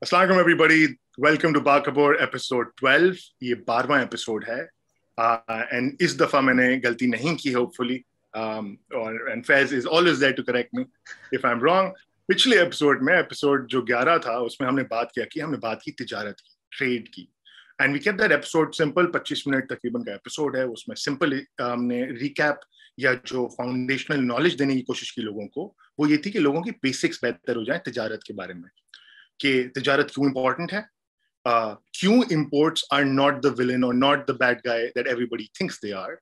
अस्सलाम वालेकुम everybody, welcome to बाकबोर एपिसोड 12। ये 12वां एपिसोड है एंड इस दफा मैंने गलती नहीं की होपफुली, और and Faiz is always there to correct me if I am wrong. पिछले एपिसोड में, एपिसोड जो 11 था, उसमें हमने बात की तिजारत की, ट्रेड की। And we kept that episode simple. 25 minute तकरीबन का एपिसोड है। उसमें सिंपल हमने रिकैप या जो फाउंडेशनल नॉलेज देने की कोशिश की लोगों को, वो ये थी कि लोगों की बेसिक्स बेहतर हो जाए तिजारत के बारे में, कि तिजारत क्यों इंपॉर्टेंट है, क्यों imports are not the villain or not the bad guy that everybody thinks they are,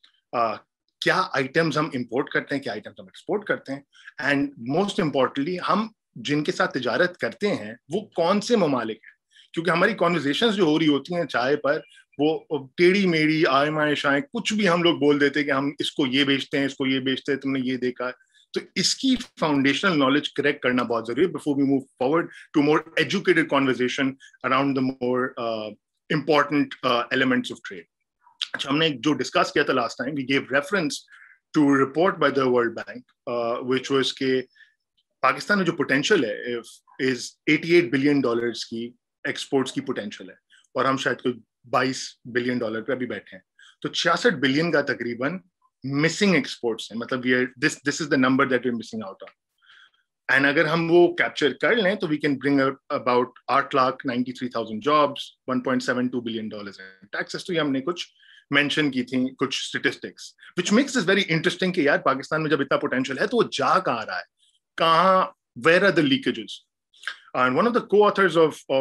क्या आइटम्स हम इंपोर्ट करते हैं, क्या आइटम्स हम एक्सपोर्ट करते हैं, एंड मोस्ट इंपॉर्टेंटली हम जिनके साथ तिजारत करते हैं वो कौन से ममालिक हैं। क्योंकि हमारी कॉन्वर्जेशंस जो हो रही होती हैं चाय पर, वो टेढ़ी मेढ़ी आय माए शाय कुछ भी हम लोग बोल देते हैं कि हम इसको ये बेचते हैं, इसको ये बेचते हैं, तुमने ये देखा। तो इसकी फाउंडेशनल नॉलेज करेक्ट करना बहुत जरूरी है before we move forward to more educated conversation around the more important elements of trade. अच्छा, हमने जो डिस्कस किया था last time, we gave reference to report by the World Bank which was के पाकिस्तान में जो पोटेंशियल है इज $88 बिलियन की एक्सपोर्ट्स की पोटेंशियल है, और हम शायद कोई $22 बिलियन पे अभी बैठे हैं। तो 66 बिलियन का तकरीबन मिसिंग एक्सपोर्ट्स है। मतलब this is the number that we are missing out on. And अगर हम वो कैप्चर कर लें तो we can bring about 8,93,000 jobs, $1.72 billion in taxes. तो ये हमने कुछ मेंशन की थी, कुछ statistics, which makes this very interesting कि यार पाकिस्तान में जब इतना पोटेंशियल है तो वो जा कहाँ रहा है, कहाँ, where are the leakages. And one of the co-authors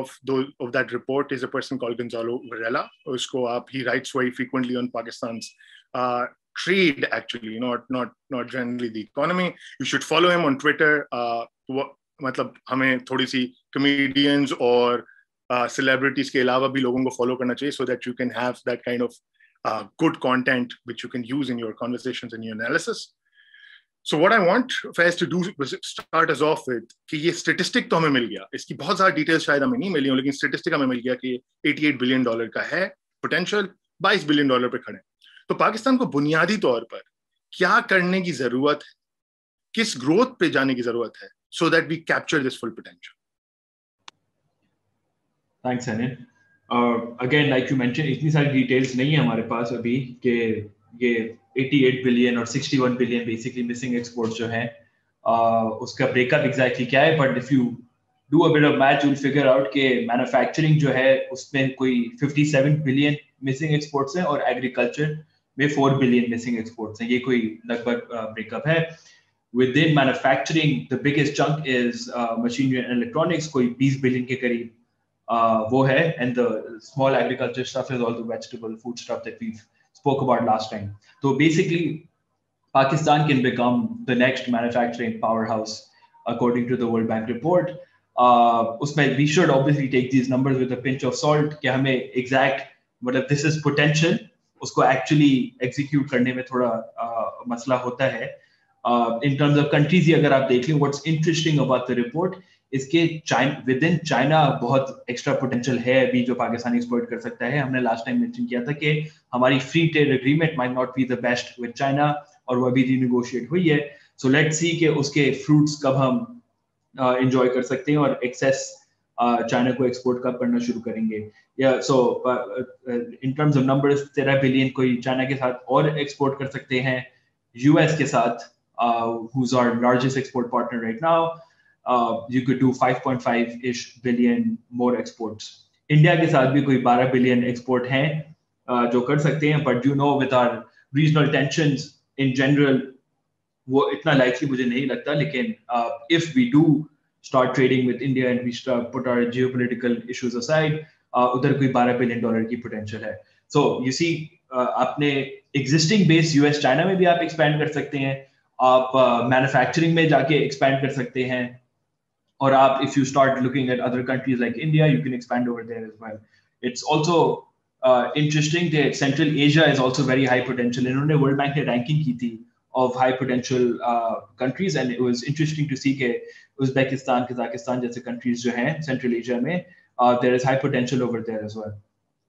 of that report is a person called Gonzalo Varela. उसको he writes very frequently on Pakistan's trade, actually, not generally the economy. You should follow him on Twitter. मतलब हमें थोड़ी सी comedians और celebrities के अलावा भी लोगों को follow करना चाहिए, so that you can have that kind of good content which you can use in your conversations and your analysis. So what I want Faiz to do was start us off with कि ये statistic तो हमें मिल गया, इसकी बहुत ज़्यादा details शायद हमें नहीं मिली हो, लेकिन स्टेटिस्टिक हमें मिल गया कि $88 बिलियन का है पोटेंशियल, $22 बिलियन पे खड़े। तो पाकिस्तान को बुनियादी तौर पर क्या करने की जरूरत है, किस ग्रोथ पे जाने की जरूरत है, so that we capture this full potential? Thanks, Anin. Again, like you mentioned, इतनी सारी डिटेल्स नहीं है हमारे पास अभी कि ये 88 बिलियन और 61 बिलियन बेसिकली मिसिंग एक्सपोर्ट्स जो हैं उसका ब्रेकअप एग्जैक्टली क्या है। But if you do a bit of math you will figure out कि मैन्युफैक्चरिंग जो है उसमें कोई 57 बिलियन मिसिंग एक्सपोर्ट्स हैं और एग्रीकल्चर में 4 बिलियन मिसिंग एक्सपोर्ट्स हैं। ये कोई लगभग ब्रेकअप है। Within manufacturing, the biggest chunk is machinery and electronics, कोई 20 बिलियन के करीब वो है, and the small agriculture stuff is all the vegetable food stuff that we've spoke about last time. So basically, Pakistan can become the next manufacturing powerhouse according to the World Bank report. उसमें we should obviously take these numbers with a pinch of salt कि हमें exact मतलब this is potential, उसको actually execute करने में थोड़ा मसला होता है। In terms of countries ही अगर आप देख लें, what's interesting about the report इसके within China बहुत एक्स्ट्रा पोटेंशियल है अभी जो पाकिस्तान एक्सपोर्ट कर सकता है। हमने लास्ट टाइम मेंशन किया था कि हमारी free trade agreement might not be the best with China और वो अभी रीनेगोशिएट हुई है। सो लेट्स सी कि उसके फ्रूट्स कब हम एंजॉय कर सकते हैं और एक्सेस चाइना को एक्सपोर्ट कब करना शुरू करेंगे। या so in terms of numbers 13 billion कोई चाइना के साथ और एक्सपोर्ट कर सकते हैं, यूएस के साथ who's our largest export partner right now. You could do 5.5-ish billion more exports. India के साथ भी कोई 12 बिलियन एक्सपोर्ट हैं जो कर सकते हैं, but you know with our regional tensions in general वो इतना likely मुझे नहीं लगता। लेकिन if we do start trading with India and we start put our geopolitical issues aside, उधर कोई 12 बिलियन डॉलर की पोटेंशियल है। So you see, अपने existing base US चाइना में भी आप एक्सपैंड कर सकते हैं, आप मैन्युफैक्चरिंग में जाके एक्सपैंड कर सकते हैं, और आप if you start looking at other countries like India, you can expand over there as well. It's also interesting that Central Asia is also very high potential. इन्होंने World Bank ने ranking की थी of high potential countries, and it was interesting to see कि Uzbekistan, Kazakhstan जैसे countries जो हैं Central Asia में there is high potential over there as well.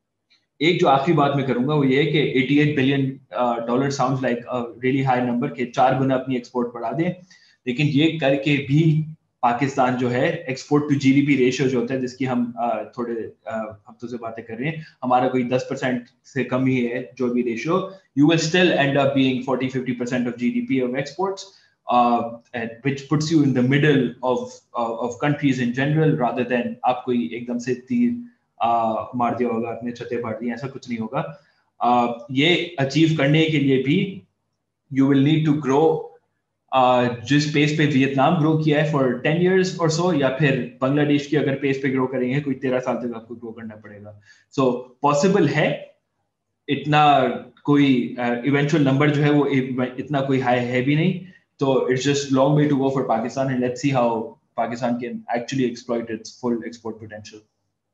एक जो आखिरी बात मैं करूंगा वो ये है कि $88 billion sounds like a really high number के 4 गुना अपनी एक्सपोर्ट बढ़ा दें, लेकिन ये करके भी पाकिस्तान जो है एक्सपोर्ट टू जीडीपी रेशियो जो होता है, जिसकी हम थोड़े हफ्तों से बातें कर रहे हैं, हमारा कोई 10% से कम ही है जो भी ratio, you will still end up being 40-50% of GDP of exports, which puts you in the middle of countries in general, rather than आप कोई एकदम से तीर मार दिया होगा, अपने छते फाड़ दिए, ऐसा कुछ नहीं होगा. ये अचीव करने के लिए भी you will need to grow जिस पेस पे वियतनाम ग्रो किया है फॉर 10 years और सो, या फिर बांग्लादेश की अगर पेस पे ग्रो करेंगे कोई 13 साल तक आपको ग्रो करना पड़ेगा. सो पॉसिबल है, इतना कोई इवेंचुअल नंबर जो है वो इतना कोई हाई है भी नहीं, तो it's just long way to go for Pakistan, and let's see how Pakistan can actually exploit its full export potential.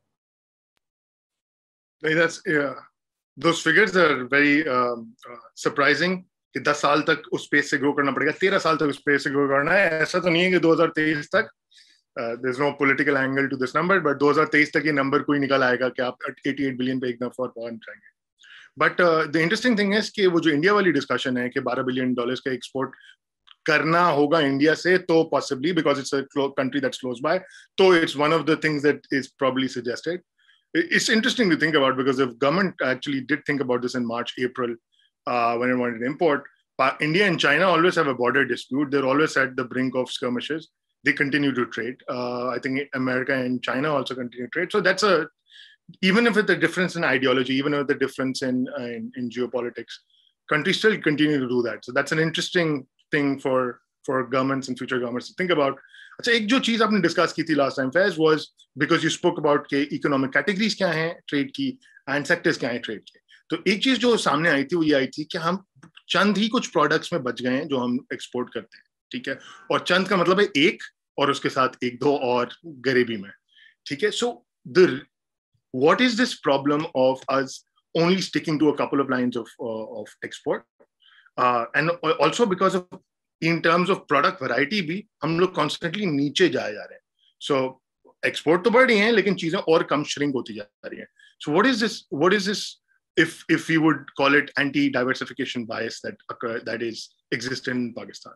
Those figures are very surprising कि 10 साल तक उस पेस से ग्रो करना पड़ेगा, 13 साल तक उस पेस से ग्रो करना है. ऐसा तो नहीं है कि 2023 तक, there is no political angle to this number, but 2023 तक ये नंबर कोई निकल आएगा कि आप 88 बिलियन पे एकदम फॉर पहुंच जाएंगे. But the interesting thing is कि वो जो इंडिया वाली डिस्कशन है कि $12 बिलियन का एक्सपोर्ट करना होगा इंडिया से, तो possibly because it's a country that's close by, तो it's one of the things that is probably suggested. It's interesting to think about, because if government actually did think about this in March, April, when it wanted to import, India and China always have a border dispute. They're always at the brink of skirmishes. They continue to trade. I think America and China also continue to trade. So that's even if it's a difference in ideology, even if the difference in geopolitics, countries still continue to do that. So that's an interesting thing for governments and future governments to think about. अच्छा, एक जो चीज आपने discuss की थी last time Faiz was because you spoke about के economic categories क्या हैं ट्रेड की एंड सेक्टर्स क्या हैं ट्रेड के. तो एक चीज जो सामने आई थी वो ये आई थी कि हम चंद ही कुछ प्रोडक्ट्स में बच गए हैं जो हम एक्सपोर्ट करते हैं, ठीक है, और चंद का मतलब है एक, और उसके साथ एक दो और गरीबी में, ठीक है. So the what is this problem of us only sticking to a couple of lines of export, and also because of in terms of product variety भी हम लोग constantly नीचे जाए जा रहे हैं. So export तो बढ़ रही हैं, लेकिन चीजें और कम shrink होती जा रही हैं. So what is this if you would call it anti-diversification bias that exists in Pakistan?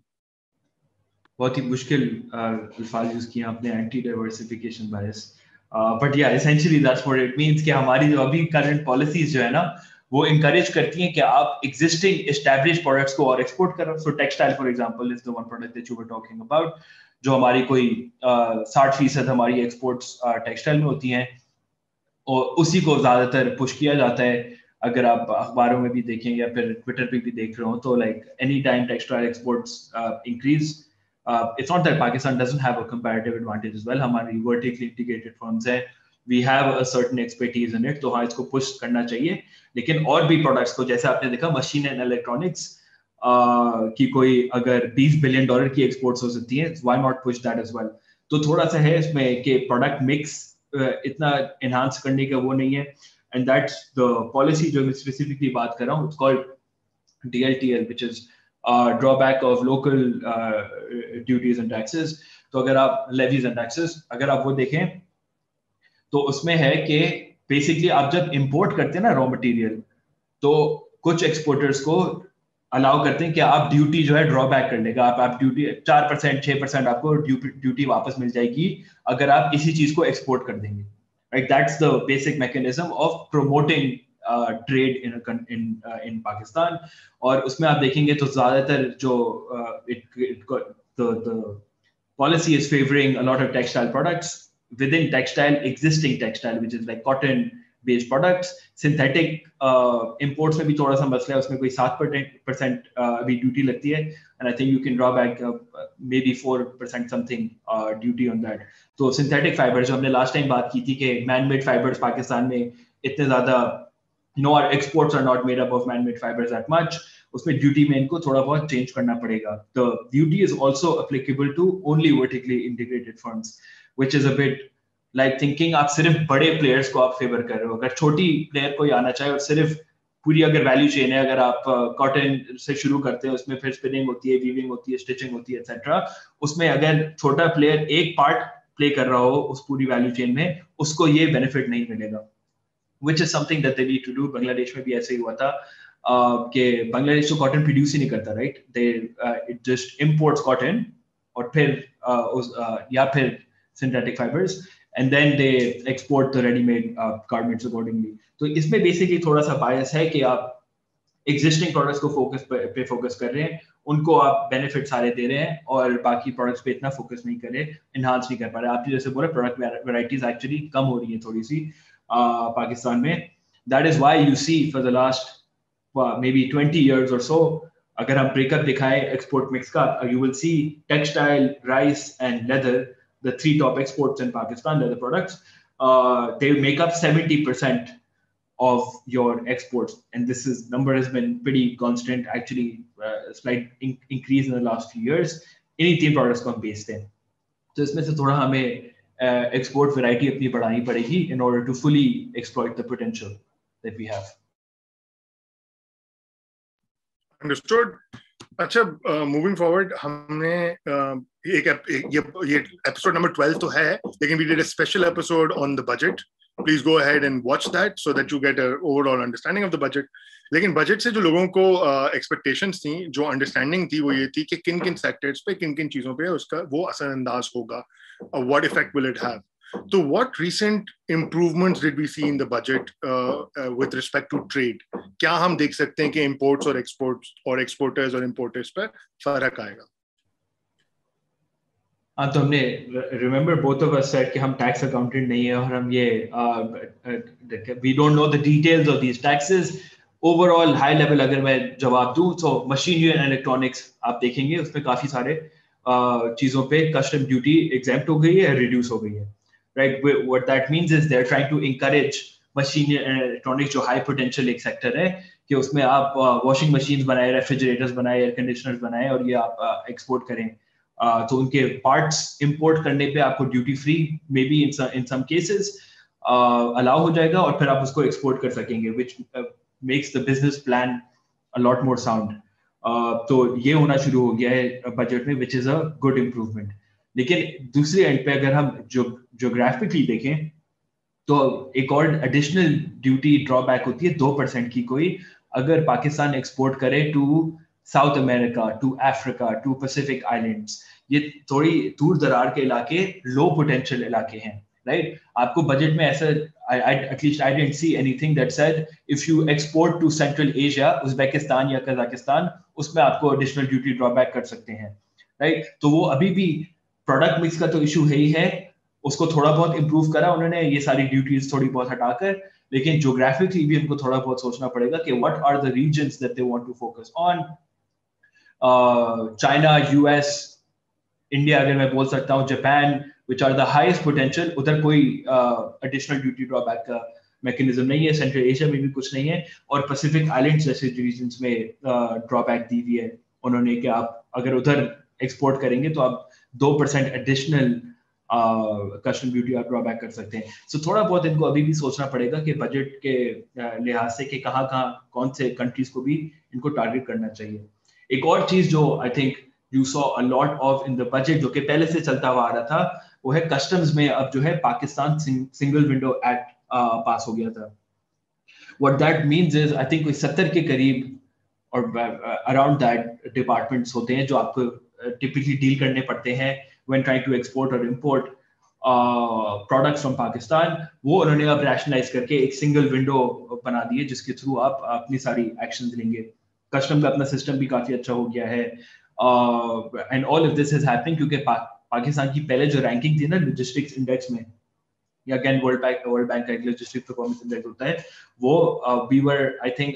बहुत ही मुश्किल अल्फाज यूज किए आपने, anti-diversification bias, but yeah, essentially that's what it means कि हमारी जो अभी current policies जो है ना, वो इंकरेज करती हैं कि आप एग्जिस्टिंग एस्टैब्लिश्ड प्रोडक्ट्स को और एक्सपोर्ट करो. So textile for example is the one product that you were talking about, जो हमारी कोई 60% हमारी एक्सपोर्ट्स टेक्सटाइल में होती हैं, और उसी को ज्यादातर पुश किया जाता है. अगर आप अखबारों में भी देखें या फिर ट्विटर पे भी देख रहे हो, तो like any time textile exports increase, it's not that Pakistan doesn't have a comparative advantage as well. हमारी vertically integrated firms है, we have a certain expertise in it, तो हाँ इसको पुश करना चाहिए. लेकिन और भी प्रोडक्ट्स को, जैसे आपने देखा मशीन एंड इलेक्ट्रॉनिक्स की कोई अगर $20 बिलियन की एक्सपोर्ट्स हो सकती है, why not push that as well. तो थोड़ा सा है इसमें कि प्रोडक्ट मिक्स इतना एनहांस करने का वो नहीं है, एंड दैट्स द पॉलिसी जो मैं स्पेसिफिकली बात कर रहा हूँ. It's called DLTL, which is drawback of local duties and taxes. तो अगर आप levies and taxes अगर आप वो देखें, तो उसमें है कि बेसिकली आप जब इंपोर्ट करते हैं ना रॉ मटेरियल, तो कुछ एक्सपोर्टर्स को अलाउ करते हैं कि आप ड्यूटी जो है ड्रॉबैक कर लेगा, आप ड्यूटी 4% 6% आपको ड्यूटी वापस मिल जाएगी अगर आप इसी चीज को एक्सपोर्ट कर देंगे. Right, that's the basic mechanism of promoting trade in Pakistan. और उसमें आप देखेंगे तो ज्यादातर जो the policy is favoring a lot of textile products. Within textile, existing textile, which is like cotton based products, synthetic imports में भी थोड़ा सा मसला है, उसमें कोई 7% अभी ड्यूटी लगती है, and I think you can draw back maybe 4% something duty on that. तो synthetic fibers जो हमने last time बात की थी कि man-made fibers पाकिस्तान में इतने ज़्यादा, our exports are not made up of man-made fibers that much. उसमें ड्यूटी में इनको थोड़ा बहुत चेंज करना पड़ेगा. The duty is also applicable to only vertically integrated firms, which is a bit like thinking आप सिर्फ बड़े प्लेयर्स को आप फेवर कर रहे हो. अगर छोटी प्लेयर कोई आना चाहे और सिर्फ पूरी अगर वैल्यू चेन है, अगर आप कॉटन से शुरू करते हैं, उसमें फिर स्पिनिंग होती है, वीविंग होती है, स्टिचिंग होती है, एटसेट्रा, उसमें अगर छोटा प्लेयर एक पार्ट प्ले कर रहा हो उस पूरी वैल्यू चेन में, उसको ये बेनिफिट नहीं मिलेगा, which is something that they need to do. Bangladesh में भी ऐसे ही हुआ था कि बांग्लादेश तो कॉटन प्रोड्यूस ही नहीं करता, right, they it just imports cotton और फिर या फिर synthetic fibers, and then they export the ready-made garments accordingly. तो इसमें basically थोड़ा सा bias है कि आप existing products को पे focus कर रहे हैं, उनको आप benefit सारे दे रहे हैं और बाकी products पे इतना focus नहीं कर रहे, enhance नहीं कर पा रहे. आप जैसे बोले product varieties actually कम हो रही हैं थोड़ी सी पाकिस्तान में. That is why you see for the last maybe 20 years or so, अगर हम breakup दिखाएं export mix का, you will see textile, rice and leather, the three top exports in Pakistan, leather products, they make up 70% of your exports, and this number has been pretty constant, actually slight increase in the last few years. इन्हीं तीन products को हम बेचते हैं, तो इसमें से थोड़ा हमें export variety अपनी बढ़ानी पड़ेगी in order to fully exploit the potential that we have. Understood. अच्छा, मूविंग फॉरवर्ड, हमने ये एपिसोड नंबर 12 तो है, लेकिन we did a special episode on the budget. Please go ahead and watch that so that you get a overall understanding of the budget. लेकिन budget से जो लोगों को एक्सपेक्टेशंस थी, जो अंडरस्टैंडिंग थी, वो ये थी कि किन किन सेक्टर्स पे, किन किन चीजों पे उसका वो असरअंदाज होगा, what effect will it have. So what recent improvements did we see in the budget with respect to trade? क्या हम देख सकते हैं कि imports और exports और exporters और importers पर फर्क आएगा? हाँ, तो हमने remember both of us said कि हम tax accountant नहीं है और हम ये we don't know the details of these taxes. Overall high level अगर मैं जवाब दूँ, so machinery and electronics आप देखेंगे उसमें काफी सारे चीजों पे custom duty exempt हो गई है, reduce हो गई है. Right, what that means is they're trying to encourage machinery and electronics, जो high potential एक sector है, कि उसमें आप washing machines बनाए, refrigerators बनाए, air conditioners बनाए और ये आप export करें. तो उनके parts import करने पे आपको duty free maybe in some cases allow हो जाएगा और फिर आप उसको export कर सकेंगे, which makes the business plan a lot more sound. तो ये होना शुरू हो गया है बजट में, which is a good improvement. लेकिन दूसरे एंड पे अगर हम ज्योग्राफिकली देखें तो एक और एडिशनल ड्यूटी ड्रॉबैक होती है 2% की कोई, अगर पाकिस्तान एक्सपोर्ट करे to South America, to Africa, to Pacific Islands. ये थोड़ी दूर दरार के इलाके, लो पोटेंशियल इलाके हैं, राइट? आपको बजट में ऐसा at least I didn't see anything that said if you export to Central Asia, Uzbekistan या कजाकिस्तान, उसमें आपको एडिशनल ड्यूटी ड्रॉबैक कर सकते हैं, राइट? तो वो अभी भी प्रोडक्ट मिक्स का तो इशू है ही है, उसको थोड़ा बहुत इंप्रूव करा उन्होंने ये सारी ड्यूटीज थोड़ी बहुत हटाकर, लेकिन ज्योग्राफिकली भी उनको थोड़ा बहुत सोचना पड़ेगा कि what are the regions that they want to focus on. China, US, India अगर मैं बोल सकता हूँ, Japan, which are the highest potential, उधर कोई additional duty drawback का मैकेनिज्म नहीं है. सेंट्रल एशिया में भी कुछ नहीं है, और पैसिफिक आइलैंड्स जैसे रीजन्स में ड्रॉबैक दी हुई है उन्होंने कि आप अगर उधर एक्सपोर्ट करेंगे तो आप 2% एडिशनल कस्टम ड्यूटी आप ड्रॉबैक कर सकते हैं. सो थोड़ा बहुत इनको अभी भी सोचना पड़ेगा कि बजट के लिहाज से कि कहाँ कौन से कंट्रीज को भी इनको टारगेट करना चाहिए. एक और चीज जो I think you saw a lot of in the budget, जो कि पहले से चलता हुआ आ रहा था, वो है कस्टम्स में अब जो है Pakistan single window act pass हो गया था. What that means is I think कोई 70 के करीब और अराउंड दैट डिपार्टमेंट्स होते हैं जो आपको टिपिकली डील करने पड़ते हैं when trying to export or import products from Pakistan. वो उन्होंने अब रैशनलाइज करके एक सिंगल विंडो बना दी है जिसके थ्रू आप अपनी सारी एक्शंस लेंगे. कस्टम का अपना सिस्टम भी काफी अच्छा हो गया है, and all of this is happening क्योंकि पाकिस्तान की पहले जो रैंकिंग थी ना लॉजिस्टिक्स इंडेक्स में, या अगेन वर्ल्ड बैंक का एक लॉजिस्टिक्स परफॉर्मेंस इंडेक्स होता है, वो we were I think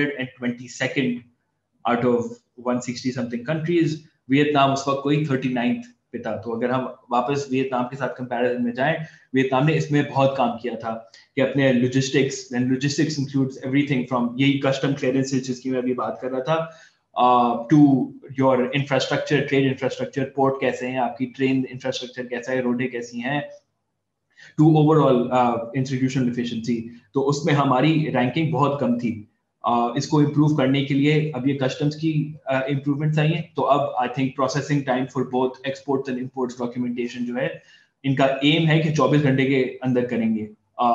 122nd out of 160 something countries. Vietnam उस वक्त कोई 39th पे था. तो अगर हम वापस वियतनाम के साथ कंपैरिजन में जाएं, वियतनाम ने इसमें बहुत काम किया था कि अपने लॉजिस्टिक्स इंक्लूड्स एवरीथिंग फ्रॉम यही कस्टम क्लियरेंसेस जिसकी मैं अभी बात कर रहा था, to your infrastructure, trade infrastructure, port कैसे हैं, आपकी ट्रेन इंफ्रास्ट्रक्चर कैसा है, रोडें कैसी हैं, टू ओवरऑल इंस्टीट्यूशनल एफिशिएंसी. तो उसमें हमारी रैंकिंग बहुत कम थी. इसको इम्प्रूव करने के लिए अब ये कस्टम्स की इम्प्रूवमेंट्स आई हैं. तो अब I think processing time for both exports and imports documentation जो है, इनका एम है कि 24 घंटे के अंदर करेंगे.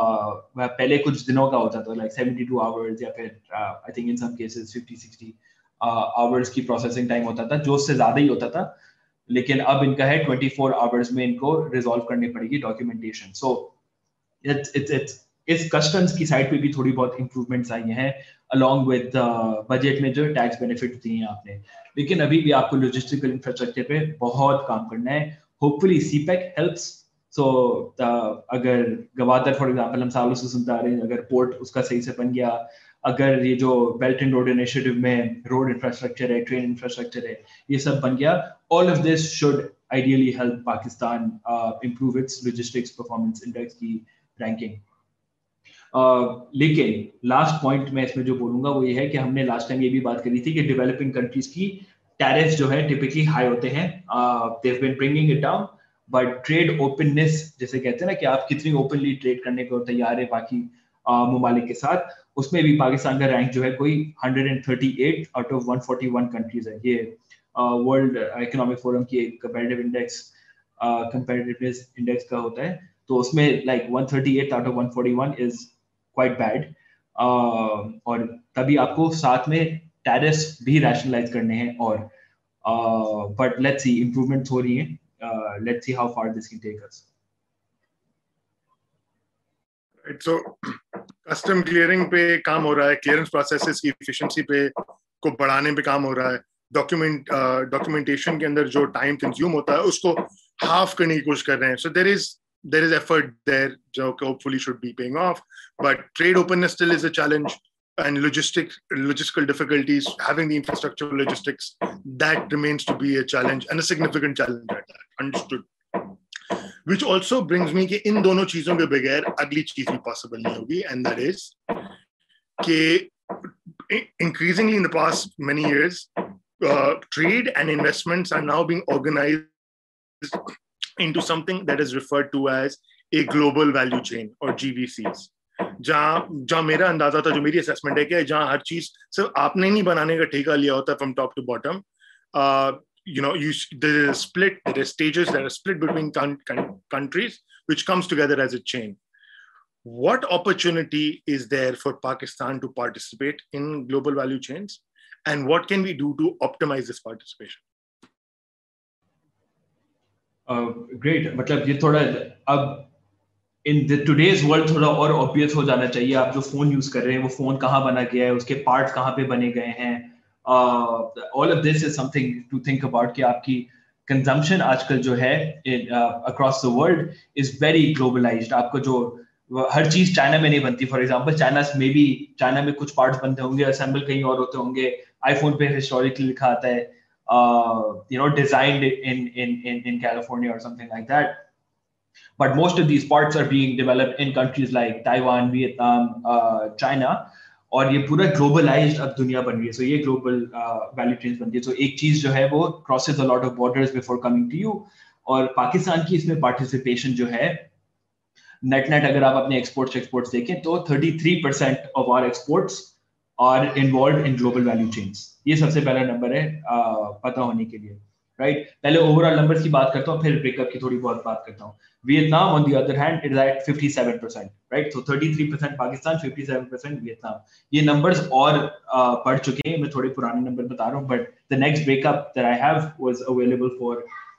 पहले कुछ दिनों का होता था, लाइक 72 आवर्स, या फिर I think in some cases 50-60 hours की प्रोसेसिंग टाइम होता था, जो उससे ज्यादा ही होता था. लेकिन अब इनका है 24 आवर्स में इनको रिजॉल्व करनी पड़ेगी डॉक्यूमेंटेशन. सो इट्स इस कस्टम्स की साइड पे भी थोड़ी बहुत इंप्रूवमेंट्स आई हैं अलॉन्ग विद बजट में जो टैक्स बेनिफिट दिए हैं आपने. लेकिन अभी भी आपको लॉजिस्टिकल इंफ्रास्ट्रक्चर पे बहुत काम करना है. Hopefully CPEC helps. सो अगर गवादर फॉर एग्जांपल हम सालों से सुनते आ रहे हैं, अगर पोर्ट उसका सही से बन गया, अगर ये जो बेल्ट एंड रोड इनिशिएटिव में रोड इंफ्रास्ट्रक्चर है, ट्रेन इंफ्रास्ट्रक्चर है, ये सब बन गया, all of this should ideally help Pakistan improve its logistics performance index की ranking. लेकिन लास्ट पॉइंट मैं इसमें जो बोलूंगा वो ये है कि हमने लास्ट टाइम ये भी बात करी थी कि डेवलपिंग कंट्रीज की टैरिफ जो है टिपिकली हाई होते हैं. They have been bringing it down, but trade openness जैसे कहते हैं ना कि आप कितनी ओपनली ट्रेड करने को तैयार है बाकी ममालिक के साथ, उसमें भी पाकिस्तान का रैंक जो है कोई 138 आउट ऑफ 141 कंट्रीज है. ये वर्ल्ड इकोनॉमिक फोरम की एक कंपैरेटिव इंडेक्स कंपैरेटिवनेस इंडेक्स का होता है, तो उसमें like 138 out of 141 is quite bad. और तभी आपको साथ में टैरिफ्स भी रैशनलाइज करने हैं. और बट लेट्स सी, इंप्रूवमेंट्स हो रही हैं. Let's see how far this can take us. So custom clearing पे काम हो रहा है, क्लियरेंस प्रोसेसेस की एफिशिएंसी पे को बढ़ाने पे काम हो रहा है. डॉक्यूमेंटेशन के अंदर जो टाइम कंज्यूम होता है उसको हाफ करने की कोशिश कर रहे हैं. So there is effort there जो hopefully should be paying off, but trade openness still is a challenge, and logistical difficulties, having the infrastructure logistics, that remains to be a challenge and a significant challenge at that. Understood. Which also brings me कि इन दोनों चीजों के बगैर अगली चीज भी possible नहीं होगी, and that is कि increasingly in the past many years, trade and investments are now being organized into something that is referred to as a global value chain or GVCs. जहाँ मेरा अंदाजा था, जो मेरी असेसमेंट है कि जहाँ हर चीज सिर्फ आपने नहीं बनाने का ठेका लिया होता from top to bottom. there is a split, there are stages that are split between countries which comes together as a chain. What opportunity is there for Pakistan to participate in global value chains, and what can we do to optimize this participation? Great. मतलब ये थोड़ा अब in today's world थोड़ा और obvious हो जाना चाहिए. आप जो फोन यूज कर रहे हैं वो फोन कहाँ बना गया है, उसके पार्ट्स कहाँ पे बने गए हैं. All of this is something to think about कि आपकी कंजम्पशन आजकल जो है across the world is very globalised. आपको जो हर चीज चाइना में नहीं बनती. फॉर एग्जांपल चाइना में कुछ पार्ट्स बनते होंगे, असेंबल कहीं और होते होंगे. आईफोन पे हिस्टोरिकली लिखा आता है डिजाइन्ड इन कैलिफोर्निया और something like that. But most of these parts are being developed in countries like Taiwan, Vietnam, China, और ये पूरा ग्लोबलाइज्ड अब दुनिया बन रही है. सो ये ग्लोबल वैल्यू चेन्स बन रही है. सो एक चीज जो है वो crosses a lot of borders before coming to you. और पाकिस्तान की इसमें पार्टिसिपेशन जो है नेट अगर आप अपने एक्सपोर्ट्स देखें तो 33% of our exports are involved in global value chains. ये सबसे पहला नंबर है पता होने के लिए, राइट. पहले ओवरऑल नंबर्स की बात करता हूँ, फिर ब्रेकअप की थोड़ी बहुत बात करता हूँ. Vietnam, on the other hand, is at 57%, right? So 33% Pakistan, 57% Vietnam. ये numbers और बढ़ चुके हैं. मैं थोड़े पुराने नंबर बता रहा हूँ, but the next breakup that I have was available for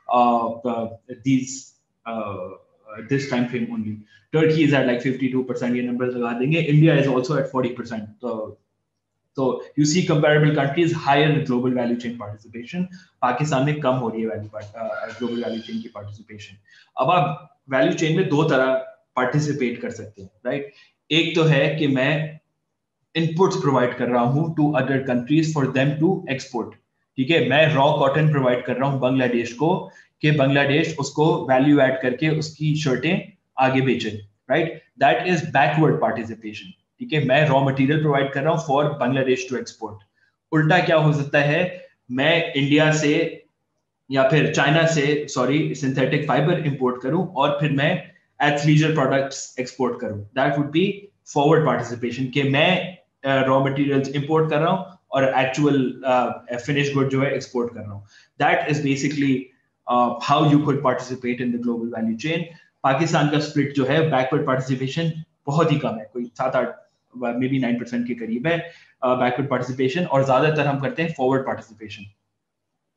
this time frame only. Turkey is at like 52%. ये numbers लगा देंगे. India is also at 40%. So you see comparable countries higher in global value chain participation. Pakistan में कम हो रही है global value chain की participation. अब आप value chain में दो तरह participate कर सकते हैं, right? एक तो है कि मैं inputs provide कर रहा हूँ to other countries for them to export. ठीक है, मैं raw cotton provide कर रहा हूँ बांग्लादेश को कि बांग्लादेश उसको value add करके उसकी शर्टें आगे बेचे, right? That is backward participation. ठीक है, मैं रॉ मटेरियल प्रोवाइड कर रहा हूँ फॉर बांग्लादेश टू एक्सपोर्ट. उल्टा क्या हो सकता है, मैं इंडिया से या फिर चाइना से सिंथेटिक फाइबर इंपोर्ट करूं और फिर मैं एथलीजर प्रोडक्ट्स एक्सपोर्ट करूं. That would be forward participation कि मैं रॉ मटेरियल्स इंपोर्ट कर रहा हूं और एक्चुअल फिनिश गुड जो है एक्सपोर्ट कर रहा हूं. That is basically how you could participate in the global value chain. Pakistan का स्प्लिट जो है बैकवर्ड पार्टिसिपेशन बहुत ही कम है, कोई 7-8 मे बी 9% के करीब है बैकवर्ड पार्टिसिपेशन, और ज्यादातर हम करते हैं फॉरवर्ड पार्टिसिपेशन.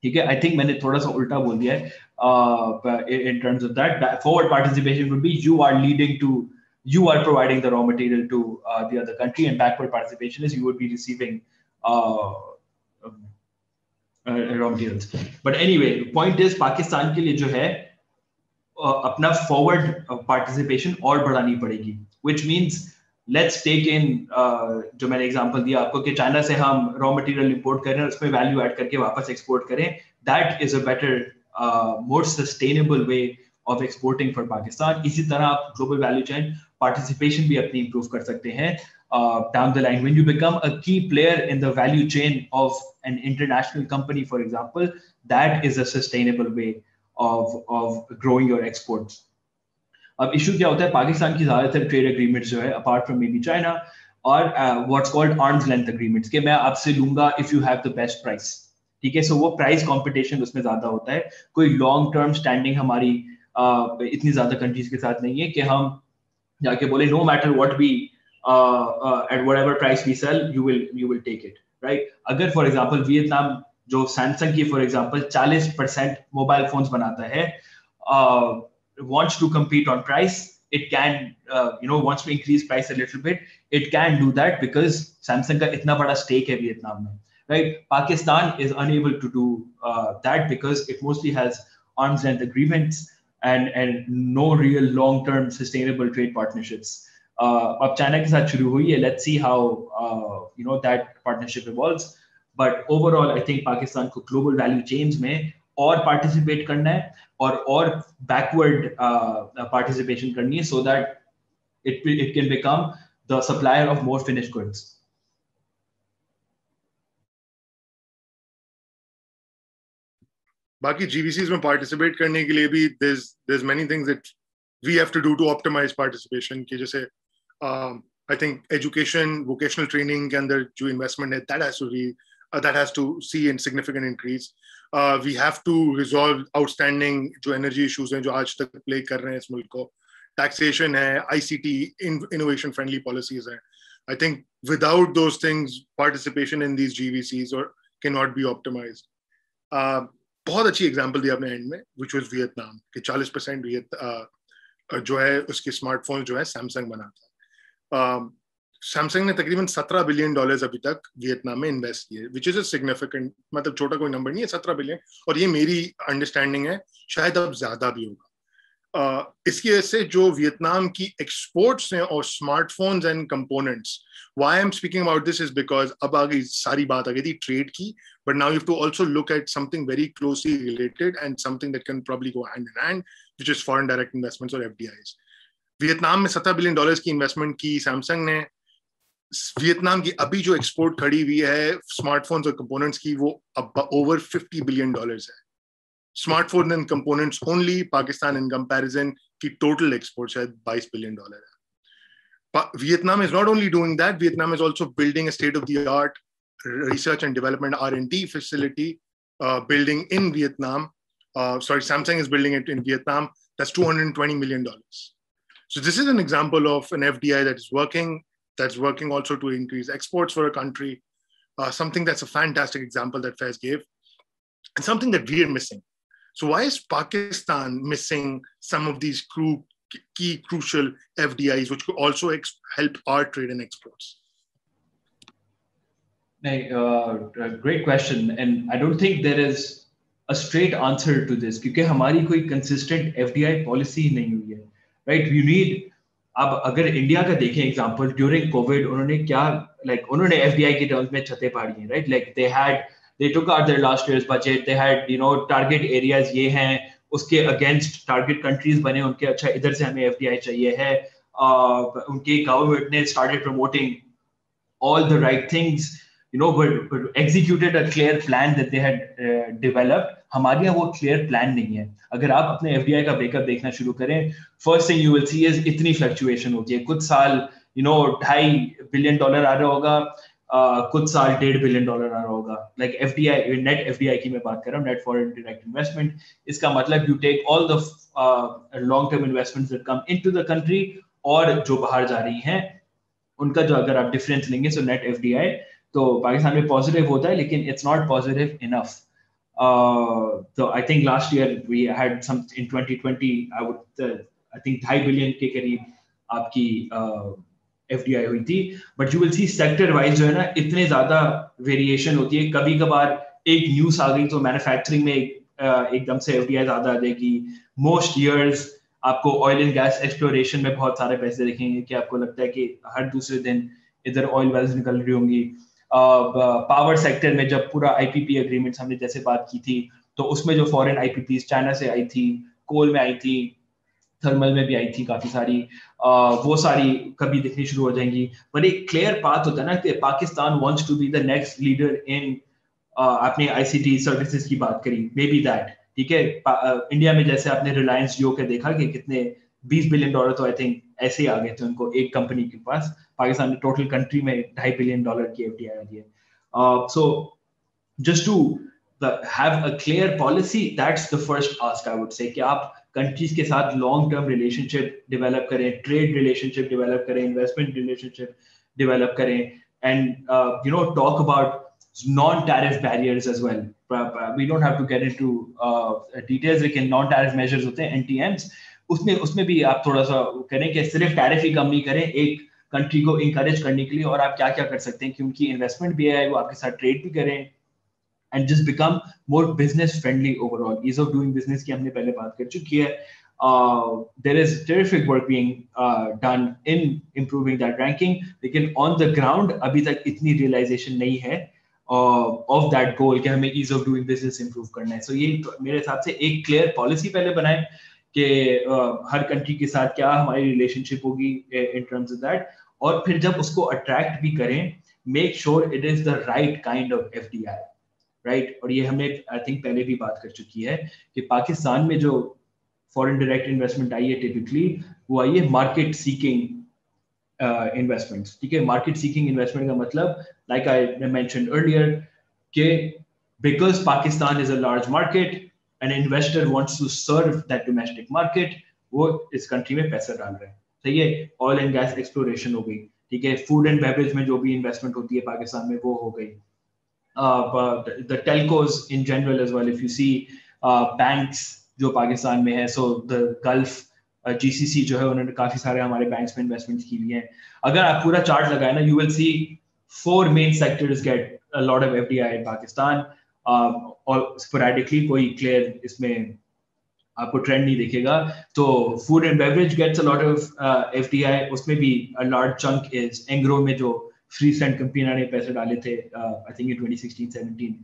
ठीक है, आई थिंक मैंने थोड़ा सा उल्टा बोल दिया है in terms of that. Forward participation would be you are providing the raw material to the other country, and backward participation is you would be receiving um, raw materials. But anyway, point is Pakistan के लिए जो है अपना forward participation और बढ़ानी पड़ेगी, which means let's take in जो मैंने एग्जांपल दिया आपको कि चाइना से हम रॉ मटेरियल इंपोर्ट कर रहे हैं, उसमें वैल्यू ऐड करके वापस एक्सपोर्ट करें, that is a better more sustainable way of exporting for Pakistan. इसी तरह आप ग्लोबल वैल्यू चेन पार्टिसिपेशन भी अपनी इंप्रूव कर सकते हैं down the line. When you become a key player in the value chain of an international company, for example, that is a sustainable way of growing your exports. अब issue क्या होता है, पाकिस्तान की ज्यादातर ट्रेड एग्रीमेंट्स जो है apart from maybe बी चाइना और what's called arm's length agreements कि मैं आपसे लूंगा if you have the best price. ठीक है, सो वो प्राइस कंपटीशन उसमें ज्यादा होता है. कोई लॉन्ग टर्म स्टैंडिंग हमारी इतनी ज्यादा कंट्रीज के साथ नहीं है कि हम जाके बोले no matter what we at whatever price we sell you will take it, right. अगर फॉर एग्जांपल वियतनाम जो सैमसंग की फॉर एग्जांपल 40% मोबाइल फोन्स बनाता है wants to compete on price, it can wants to increase price a little bit, it can do that because Samsung का इतना बड़ा stake है Vietnam में, right. Pakistan is unable to do that because it mostly has arm's length agreements and no real long term sustainable trade partnerships. अब China के साथ शुरू हुई है, let's see how that partnership evolves, but overall I think Pakistan को global value chains में और participate करना है और बैकवर्ड पार्टिसिपेशन करनी है, so that it can become the supplier of more finished goods. बाकी GVCs में पार्टिसिपेट करने के लिए भी there's many things that we have to do to optimize participation. कि जैसे I think education, vocational training के अंदर जो investment है that has to see a significant increase. We have to resolve outstanding जो energy issues हैं जो आज तक plague कर रहे हैं इस मुल्क को. Taxation है, ICT, innovation friendly policies हैं. I think without those things, participation in these GVCs cannot be optimized. बहुत अच्छी example दिया आपने end में, which was Vietnam, कि 40% जो है उसके स्मार्टफोन जो है सैमसंग बनाता है. सैमसंग ने तकरीबन $17 बिलियन अभी तक वियतनाम में इन्वेस्ट किए, विच इज अ सिग्निफिकेंट, मतलब छोटा कोई नंबर नहीं है 17 बिलियन, और ये मेरी अंडरस्टैंडिंग है शायद अब ज्यादा भी होगा. इसकी वजह से जो वियतनाम की एक्सपोर्ट्स हैं और smartphones and components, why I am speaking about this is because अब आगे सारी बात आ गई थी ट्रेड की, but now you have to also look at something very closely related and something that can probably go hand in hand, which is foreign direct investments और FDIs. Vietnam में $17 बिलियन की इन्वेस्टमेंट की Samsung ने. Vietnam की अभी जो export खड़ी हुई है स्मार्टफोन्स और कंपोनेंट्स की, वो अब ओवर $50 बिलियन है. Smartphone and components only, Pakistan in comparison की टोटल एक्सपोर्ट शायद $22 बिलियन है. Vietnam is not only doing that, Vietnam is also building a state-of-the-art research and development R&D facility, building in Vietnam. Samsung is building it in Vietnam. That's $220 million. So this is an example of an FDI that is working also to increase exports for a country. Something that's a fantastic example that Faiz gave, and something that we are missing. So why is Pakistan missing some of these key crucial FDIs, which could also help our trade and exports? Great question, and I don't think there is a straight answer to this, क्योंकि हमारी कोई consistent FDI policy नहीं हुई है, right? You need, अब अगर India का देखें एग्जांपल, ड्यूरिंग कोविड उन्होंने क्या, उन्होंने FDI की टर्म्स में छतें पाड़ी हैं, right. they took out their last year's budget, they had target areas ये हैं, उसके अगेंस्ट टारगेट कंट्रीज बने उनके, अच्छा इधर से हमें FDI चाहिए है. उनके गवर्नमेंट ने started promoting all the right things, but executed a clear plan that they had developed. हमारे यहाँ वो clear plan नहीं है. अगर आप अपने FDI का breakup देखना शुरू करें, first thing you will see is इतनी fluctuation होती है. कुछ साल $2.5 billion आ रहा होगा, कुछ साल $1.5 billion आ रहा होगा. Like FDI, net FDI की मैं बात कर रहा हूँ, net foreign direct investment. इसका मतलब you take all the long-term investments that come into the country और जो बाहर जा रही हैं, उनका जो अगर आप डिफरेंस लेंगे, सो नेट FDI तो पाकिस्तान में पॉजिटिव होता है, लेकिन it's not positive enough. So I think last year we had some in 2020. I think 2.5 billion के करीब आपकी FDI हुई थी. But you will see sector wise जो है ना इतने ज़्यादा variation होती है. कभी कभार एक न्यूज़ आ गई तो मैन्युफैक्चरिंग में एकदम से FDI ज़्यादा आ जाएगी. Most years आपको ऑयल एंड गैस एक्सप्लोरेशन में बहुत सारे पैसे दिखेंगे कि आपको लगता है कि हर दूसरे दिन इधर ऑयल वेल्स निकल रही होंगी. पावर सेक्टर में जब पूरा IPP एग्रीमेंट्स हमने जैसे बात की थी तो उसमें जो फॉरेन IPPs चाइना से आई थी, कोल में आई थी, थर्मल में भी आई थी काफी सारी, वो सारी कभी दिखनी शुरू हो जाएंगी. पर एक क्लियर पाथ होता है ना कि Pakistan wants to be the next leader in, आपने ICT सर्विसेज की बात करी, मे बी दैट, ठीक है. इंडिया में जैसे आपने रिलायंस जियो के देखा कि कितने $20 बिलियन तो आई थिंक ऐसे ही आ गए थे उनको एक कंपनी के पास. पाकिस्तान ने टोटल कंट्री में $2.5 बिलियन की FDI आ रही है. So just to have a clear policy, that's the first ask I would say, कि आप कंट्रीज के साथ लॉन्ग टर्म रिलेशनशिप डेवलप करें, ट्रेड रिलेशनशिप डेवलप करें, इन्वेस्टमेंट रिलेशनशिप डेवलप करें, and talk about non-tariff barriers as well. We don't have to get into details, लेकिन non-tariff measures होते हैं NTMs, उसमें भी आप थोड़ा सा करें कि सिर्फ टैरिफ ही कम नहीं करें, एक कंट्री को इंकरेज करने के लिए और आप क्या क्या कर सकते हैं कि उनकी इन्वेस्टमेंट भी है, वो आपके साथ ट्रेड भी करें, and just become more business friendly overall. Ease of doing business की हमने पहले बात कर चुकी है. There is terrific work being done in improving that ranking, लेकिन on the ground अभी तक इतनी realization नहीं है of that goal कि हमें ease of doing business improve करना है. So ये मेरे हिसाब से एक clear policy पहले बनाएं कि हर कंट्री के साथ क्या हमारी रिलेशनशिप होगी in terms of that, और फिर जब उसको attract भी करें, make sure it is the right kind of FDI. Right. और ये हमने आई थिंक पहले भी बात कर चुकी है कि पाकिस्तान में जो फॉरेन डायरेक्ट इन्वेस्टमेंट आई है टिपिकली वो आई है मार्केट सीकिंग इन्वेस्टमेंट्स. ठीक है, मार्केट सीकिंग इन्वेस्टमेंट का मतलब लाइक आई मेंशन्ड अर्लियर कि because Pakistan is a large market, an investor wants to serve that domestic market, वो इस कंट्री में पैसा डाल रहे हैं. सही है, ऑयल एंड गैस एक्सप्लोरेशन हो गई, ठीक है, फूड एंड बेवरेज में जो भी इन्वेस्टमेंट होती है पाकिस्तान में वो हो गई. But the telcos in general as well, if you see banks जो पाकिस्तान में है, so the Gulf GCC जो है उन्होंने काफी सारे हमारे बैंक्स में इन्वेस्टमेंट की हुई है. अगर आप पूरा चार्ट लगाए ना, you will see 4 main sectors get a lot of FDI in Pakistan, और sporadically कोई clear इसमें आपको ट्रेंड नहीं दिखेगा. तो food and beverage gets a lot of FDI, उसमें भी a large chunk is Engro में जो फ्री स्टैंड कंपनी ने पैसे डाले थे आई थिंक इन 2016-17,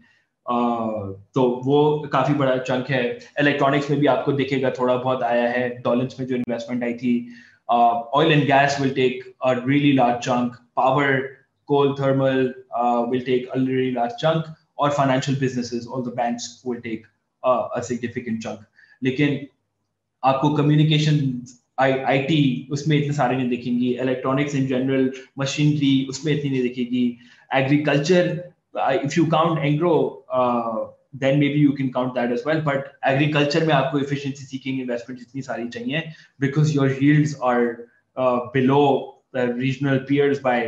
तो वो काफी बड़ा चंक है. इलेक्ट्रॉनिक्स में भी आपको दिखेगा थोड़ा बहुत आया है, डॉलर्स में जो इन्वेस्टमेंट आई थी. Oil and gas will take a really large chunk, power, coal, thermal will take a really large chunk, और financial businesses, all the banks will take a significant chunk. लेकिन आपको कम्युनिकेशन IT उसमें इतने सारे नहीं दिखेंगी, इलेक्ट्रॉनिक्स इन जनरल, मशीनरी उसमें इतनी नहीं दिखेगी, agriculture if you count agro then maybe you can count that as well, but agriculture में आपको efficiency seeking investment इतनी सारी चाहिए because your yields are below the regional peers by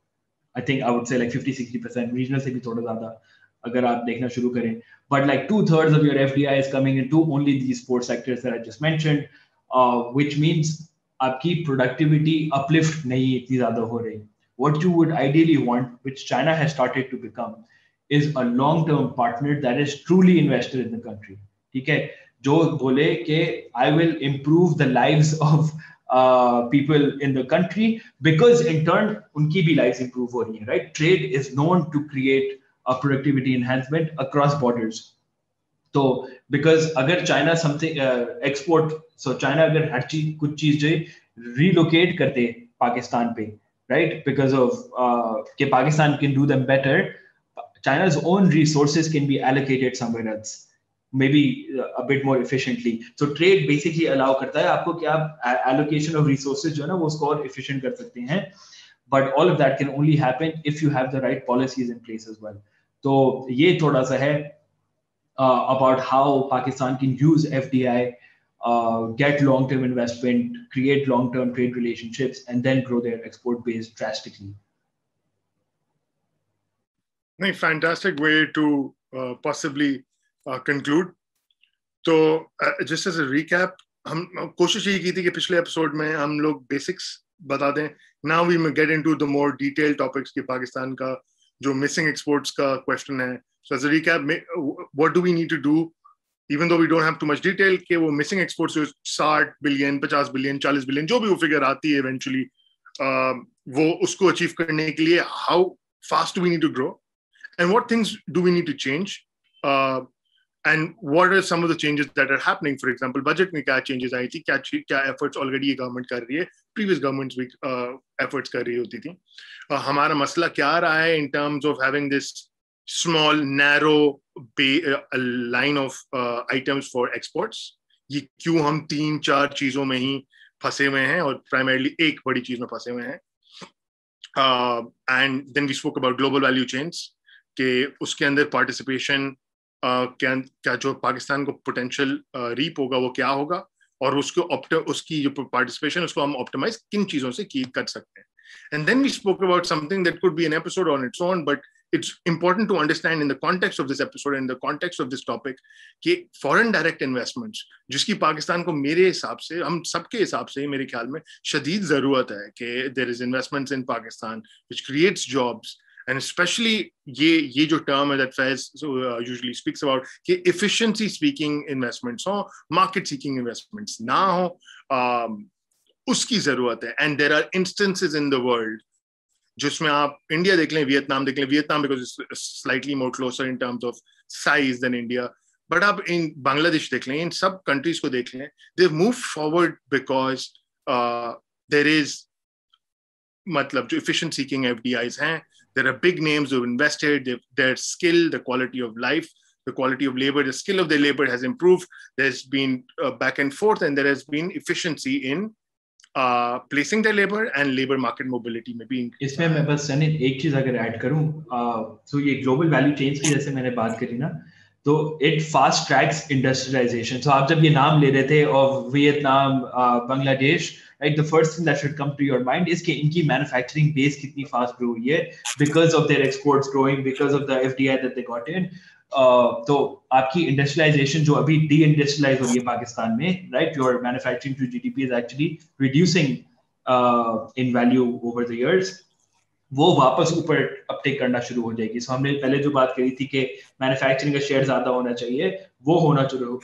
I think I would say like 50-60%, regional से भी थोड़ा ज़्यादा अगर आप देखना शुरू करें. But like 2/3 of your FDI is coming into only these 4 sectors that I just mentioned, which means आपकी productivity uplift नहीं इतनी ज़्यादा हो रही. What you would ideally want, which China has started to become, is a long-term partner that is truly invested in the country. ठीक है, जो बोले कि I will improve the lives of people in the country because in turn उनकी भी lives improve हो रही हैं, right? Trade is known to create a productivity enhancement across borders. तो because अगर China something export, so China अगर हर चीज कुछ चीजें relocate करते पाकिस्तान पे, right? Because of कि Pakistan can do them better, China's own resources can be allocated somewhere else, maybe a bit more efficiently. So trade basically allow करता है आपको कि आप allocation of resources जो है ना वो उसको और efficient कर सकते हैं. But all of that can only happen if you have the right policies in place as well. तो ये थोड़ा सा है about how Pakistan can use FDI, get long-term investment, create long-term trade relationships, and then grow their export base drastically. A fantastic way to possibly conclude, तो just as a recap, हम कोशिश ये की थी कि पिछले एपिसोड में हम लोग बेसिक्स बता दें. Now we get into the more detail topics कि पाकिस्तान का जो मिसिंग एक्सपोर्ट्स का क्वेश्चन है. So as a recap, what do we need to do even though we don't have too much detail कि वो missing exports 60 billion 50 billion 40 billion जो भी वो फिगर आती है इवेंचुअली, वो उसको अचीव करने के लिए how fast do we need to grow and what things do we need to change, and what are some of the changes that are happening. For example, budget में क्या changes आई थी, क्या efforts already ये government कर रही है, previous governments भी efforts कर रही होती थी. हमारा मसला क्या रहा है in terms of having this small narrow line of items for exports. ये क्यों हम 3-4 चीजों में ही फंसे हुए हैं और primarily एक बड़ी चीज में फंसे हुए हैं. And then we spoke about global value chains कि उसके अंदर पार्टिसिपेशन क्या जो पाकिस्तान को पोटेंशियल रीप होगा वो क्या होगा, और उसकी जो पार्टिसिपेशन उसको हम ऑप्टिमाइज किन चीजों से कर सकते हैं. And then we spoke about something that could be an episode on its own, but it's important to understand in the context of this episode, in the context of this topic, कि foreign direct investments जिसकी पाकिस्तान को मेरे हिसाब से, हम सबके हिसाब से मेरे ख्याल में शदीद जरूरत है कि there is investments in Pakistan which creates jobs, and especially ये जो term है that Faiz usually speaks about कि efficiency seeking investments हो, market seeking investments ना हो, उसकी जरूरत है. And there are instances in the world जिसमें आप इंडिया देख लें, वियतनाम देख लें, Vietnam because slightly more closer in terms of size than India, but आप इन बांग्लादेश देख लें, इन सब कंट्रीज को देख लें, they move forward because there is मतलब जो एफिशिएंट सीकिंग एफडीआईज हैं, there are big names who invested, their skill, the quality of life, the quality of labor, the skill of their labor has improved. There's been back and forth, and there has been efficiency in placing their labor and labor market mobility में भी. इसमें मैं बस सनी एक चीज अगर add करूं, तो ये ग्लोबल वैल्यू चेन्स की जैसे मैंने बात करी ना, तो इट फास्ट ट्रैक्स इंडस्ट्रियलाइजेशन. तो आप जब ये नाम ले रहे थे of Vietnam, Bangladesh, right, the first thing that should come to your mind is कि इनकी मैन्युफैक्चरिंग बेस कितनी फास्ट ग्रो हुई है because of their exports growing, because of the FDI that they got in. तो आपकी इंडस्ट्रियलाइजेशन जो अभी D industrialise हो रही है पाकिस्तान में, right, your manufacturing to GDP is actually reducing in value over the years, वो वापस ऊपर अपटेक करना शुरू हो जाएगी. सो हमने पहले जो बात करी थी कि मैन्युफैक्चरिंग का शेयर ज्यादा होना चाहिए, वो होना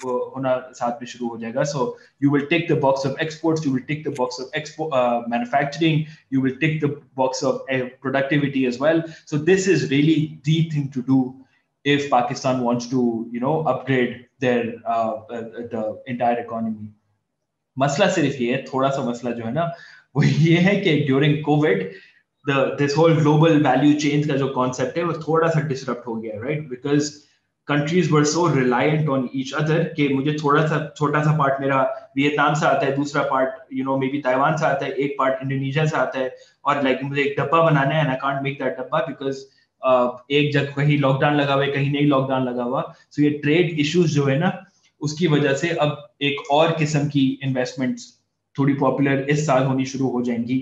साथ में शुरू हो जाएगा. So you will tick the box of exports, you will tick the box of manufacturing, you will tick the box of productivity as well. So this is really the thing to do if Pakistan wants to, upgrade their the entire economy. मसला सिर्फ ये है, थोड़ा सा मसला जो है ना वो ये है कि during Covid this whole global value chain का जो concept है वो थोड़ा सा disrupt हो गया, right? Because countries were so reliant on each other कि मुझे थोड़ा सा छोटा सा पार्ट मेरा वियतनाम से आता है, दूसरा पार्ट maybe ताइवान से आता है, एक पार्ट इंडोनेशिया से आता है, और मुझे एक डब्बा बनाना है and I can't make that डब्बा because एक जगह कहीं लॉकडाउन लगा हुआ है, कहीं नहीं लॉकडाउन लगा हुआ. सो ये ट्रेड इश्यूज जो है ना, उसकी वजह से अब एक और किस्म की इन्वेस्टमेंट्स थोड़ी पॉपुलर इस साल होनी शुरू हो जाएंगी,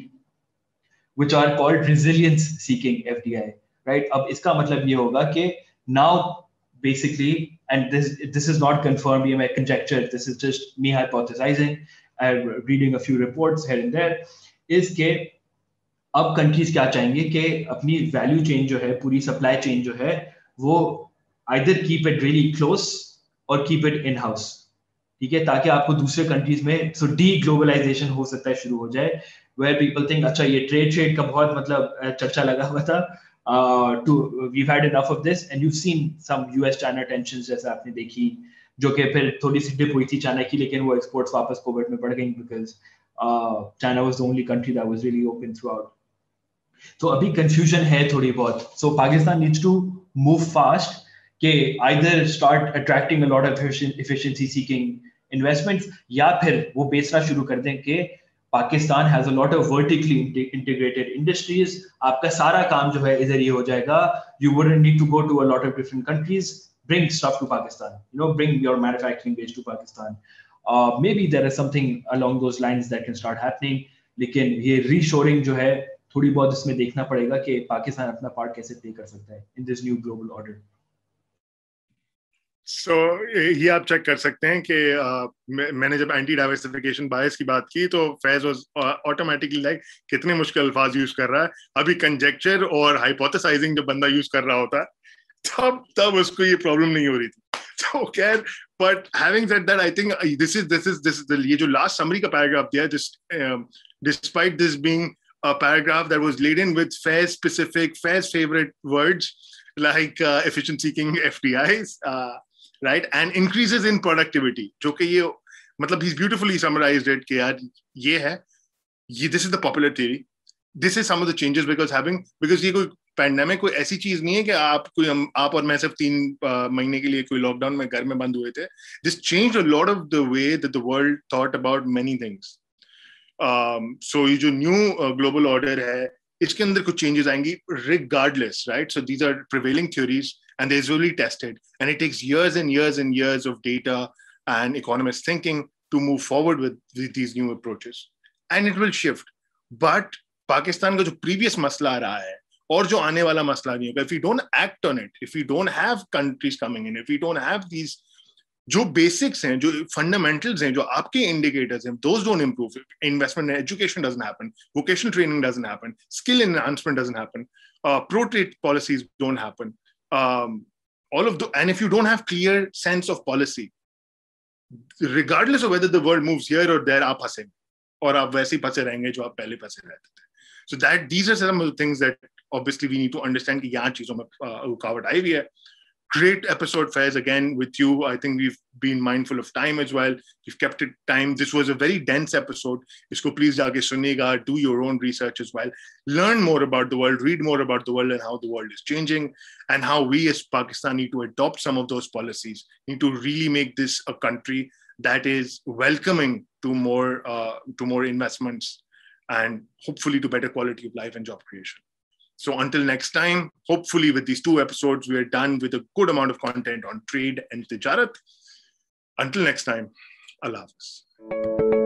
which are called resilience seeking FDI, right? अब इसका मतलब ये होगा कि now basically, and this is not confirmed, ये मैं conjecture, this is just me hypothesizing, I'm reading a few reports here and there, is के अब कंट्रीज क्या चाहेंगे कि अपनी वैल्यू चेन जो है, पूरी सप्लाई चेन जो है, वो either keep it really close और कीप इट इन हाउस, ठीक है, ताकि आपको दूसरे कंट्रीज में सो डी ग्लोबलाइजेशन हो सकता है शुरू हो जाए, वेयर पीपल थिंक अच्छा ये ट्रेड का बहुत मतलब चर्चा लगा हुआ था, we've had enough of this, and you've seen some US China tensions जैसे आपने देखी, जो कि फिर थोड़ी सी डिप हुई थी चाइना की, लेकिन वो एक्सपोर्ट्स वापस कोविड में बढ़ गई because China was the only country that was really open throughout. तो अभी कंफ्यूजन है थोड़ी बहुत. So Pakistan needs to move fast के either start attracting a lot of efficiency seeking investments, या फिर वो बेचना शुरू कर दें कि Pakistan has a lot of vertically integrated industries, आपका सारा काम जो है इधर ही हो जाएगा, you wouldn't need to go to a lot of different countries, bring stuff to Pakistan, bring your manufacturing base to Pakistan. Maybe there is something along those lines that can start happening, लेकिन ये reshoring जो है थोड़ी बहुत इसमें देखना पड़ेगा कि पाकिस्तान अपना पार्ट कैसे प्ले कर सकता है in this new global order. So, ये आप चेक कर सकते हैं कि मैंने जब एंटी डाइवर्सिफिकेशन बायस की बात की तो फैज वाज ऑटोमेटिकली लाइक कितने मुश्किल अल्फाज यूज कर रहा है. अभी कंजेक्चर और हाइपोथेसाइजिंग जब बंदा यूज कर रहा होता है तब उसको ये प्रॉब्लम नहीं हो रही थी. तो खैर, but having said that, I think this is ये जो लास्ट समरी का पैराग्राफ दिया है, despite this being a paragraph that was laden with Faiz specific, Faiz favorite words like efficient seeking FDIs, right, and increases in productivity. जो कि ये मतलब he's beautifully summarized it कि यार ये है, ये this is the popular theory, this is some of the changes because ये कोई पैंडेमिक कोई ऐसी चीज नहीं है कि आप और मैं सिर्फ 3 महीने के लिए कोई लॉकडाउन में घर में बंद हुए थे. This changed a lot of the way that the world thought about many things. So ये जो न्यू ग्लोबल ऑर्डर है इसके अंदर कुछ चेंजेस आएंगी regardless, right? So these are prevailing theories and they're usually tested and it takes years and years and years of data and economist thinking to move forward with these new approaches and it will shift. But Pakistan का जो previous मसला रहा है और जो आने वाला मसला नहीं होगा, if we don't act on it, if we don't have countries coming in, if we don't have these जो बेसिक्स हैं, जो फंडामेंटल्स हैं, जो आपके इंडिकेटर्स हैं, those don't improve. Investment in education doesn't happen, vocational training doesn't happen, skill enhancement doesn't happen, pro trade policies don't happen, all of the, and if you don't have clear sense of policy, regardless of whether the world moves here or there, आप फंसेंगे और आप वैसे ही फंसे रहेंगे जो आप पहले फंसे रहते थे. So that these are some of the things that obviously we need to understand कि यहाँ चीजों में रुकावट आई हुई है. Great episode, Faiz, again with you. I think we've been mindful of time as well. We've kept it time. This was a very dense episode. Isko please jaake sunega, do your own research as well. Learn more about the world, read more about the world and how the world is changing and how we as Pakistan need to adopt some of those policies, need to really make this a country that is welcoming to more investments and hopefully to better quality of life and job creation. So until next time, hopefully with these 2 episodes, we are done with a good amount of content on trade and tijarat. Until next time, Allah Hafiz.